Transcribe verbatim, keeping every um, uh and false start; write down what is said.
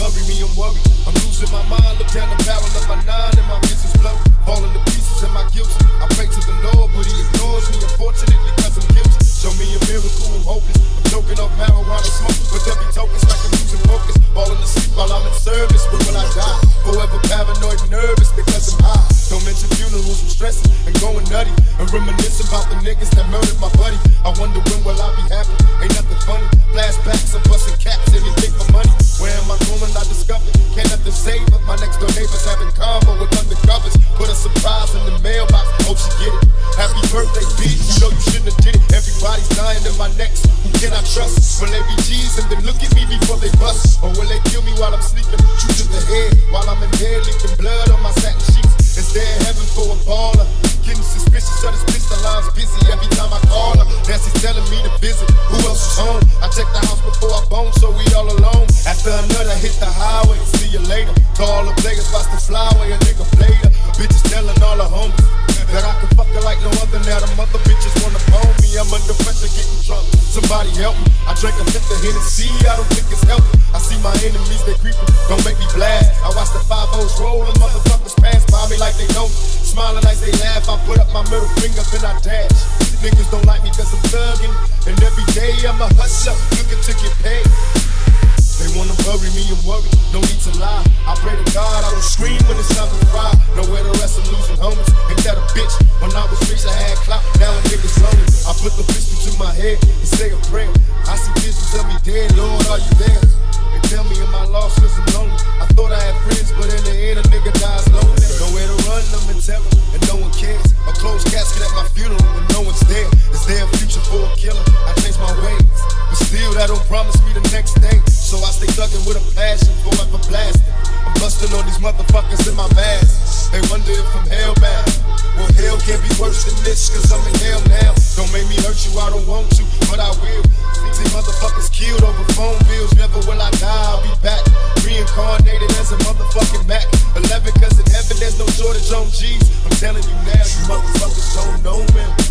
bury me, I'm worried. I'm losing my mind, look down the barrel of my nine and my vision's blurry. Falling to pieces, am I guilty? I pray to the Lord, but he ignores me, unfortunately, cause I'm guilty. Show me a miracle, I'm hopeless. I'm choking off marijuana smoke, but every token's like I'm losing focus. Falling asleep while I'm in service, but will I die? Forever paranoid and nervous because I'm high. Don't mention funerals, I'm stressing and going nutty. And reminiscing about the niggas that murdered my buddy. I wonder when will I be happy? Ain't nothing funny. Flashbacks of busting caps, anything for money. Where am I going? I discovered. Can't nothing save her. My next door neighbors having combo with undercovers. Put a surprise in the mailbox. Hope she get it. Happy birthday, bitch. You know you shouldn't have did it. Everybody's dying in my necks. Who can I trust? Will they be G's and then look at me before they bust? Or will they kill me while I'm sleeping? Shoot to the head while I'm in bed, leaking blood on my satin sheets. Is there heaven for a baller? Getting suspicious of this bitch, the line's busy every time I call her. Nancy's telling me to visit. Who else is home? I check the house before I bone, so we all alone. After another hit the highway, see you later. Call the players, watch the flyway, a nigga played her. Bitches telling all the homies that I can fuck her like no other. Now the mother bitches wanna phone me. I'm under pressure, getting drunk. Somebody help me. I drank a fifth of Hennessy, I don't think it's healthy. I see my enemies, they creeping, don't make me blast. I watch the five O's roll and motherfuckers pass by me like they know me. Smiling like they laugh, I put up my middle finger, then I dash. Niggas don't like me cause I'm thugging, and every day I'm a hustler, looking to get paid. They wanna bury me, I'm worried, no need to lie. I pray to God I don't scream when it's time to cry. Nowhere to rest, I'm losing homies. Ain't that a bitch? When I was rich I had clout, now a nigga's lonely. I put the pistol to my head and say a prayer. I see visions of me dead, Lord, are you there? They tell me am I lost cause I'm lonely. I thought I had friends, but in the end a nigga dies lonely. Nowhere to run, I'm in terror, and no one cares. A closed casket at my funeral when no one's there. Is there a future for a killer? I changed my ways, but still that don't promise me the next day. So I stay thugging with a passion, forever blasting. I'm busting on these motherfuckers in my mask. They wonder if I'm hellbound. Well, hell can't be worse than this, cause I'm in hell now. Don't make me hurt you, I don't want to, but I will. See motherfuckers killed over phone bills. Never will I die, I'll be back. Reincarnated as a motherfucking Mac. eleven, cause in heaven there's no shortage on G's. I'm telling you now, you motherfuckers don't know, man.